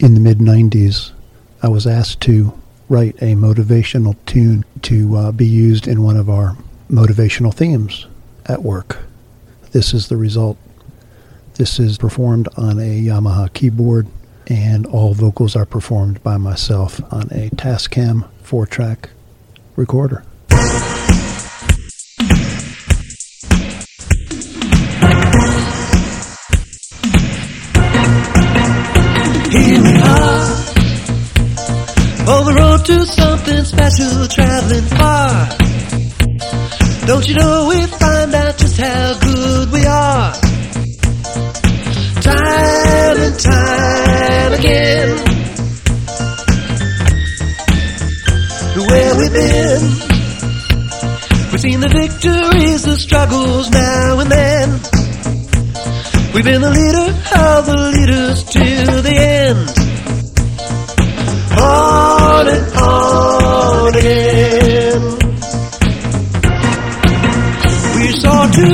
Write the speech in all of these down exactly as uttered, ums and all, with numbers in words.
In the mid nineties, I was asked to write a motivational tune to uh, be used in one of our motivational themes at work. This is the result. This is performed on a Yamaha keyboard, and all vocals are performed by myself on a Tascam four-track recorder. Here we are, on the road to something special, traveling far. Don't you know we find out just how good we are? Time and time again, where we've been, we've seen the victories, the struggles now and then. We've been the leader of the leaders till the end. On and on again. We saw to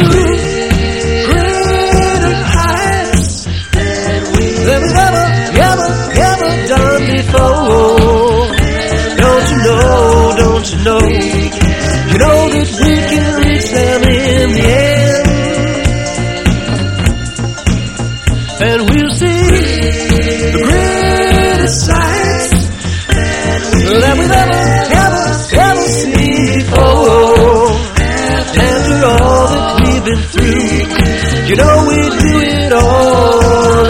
greater heights than we've ever, ever, ever done before. Don't you know, don't you know, you know that we can reach them in the end. And we'll see the greatest sights that we've ever, ever, ever seen before. After all that we've been through, you know we'd do it all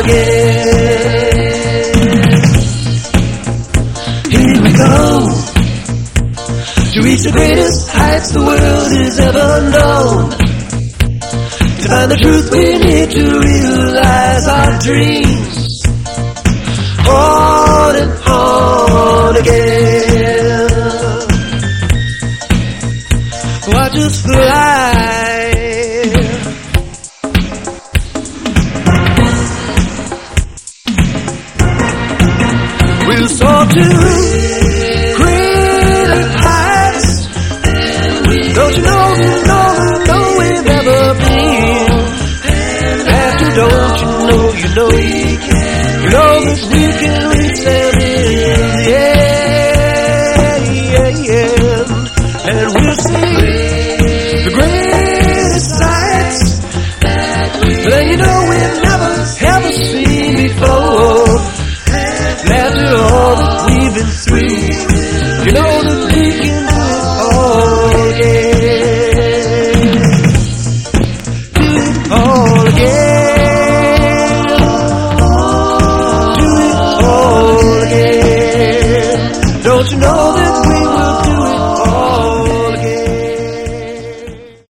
again. Here we go, to reach the greatest heights the world has ever known. To find the truth we need to realize our dreams. On and on again. Watch us fly. We'll soar to greater heights. Don't you know, you know, you know we've ever been. Don't you know, you know, you know that we can reach them in the end. And we'll see the greatest sights that you know we've never, ever seen before. After all that we've been through, you know that we can do it all again. Do it all again. Don't you know that we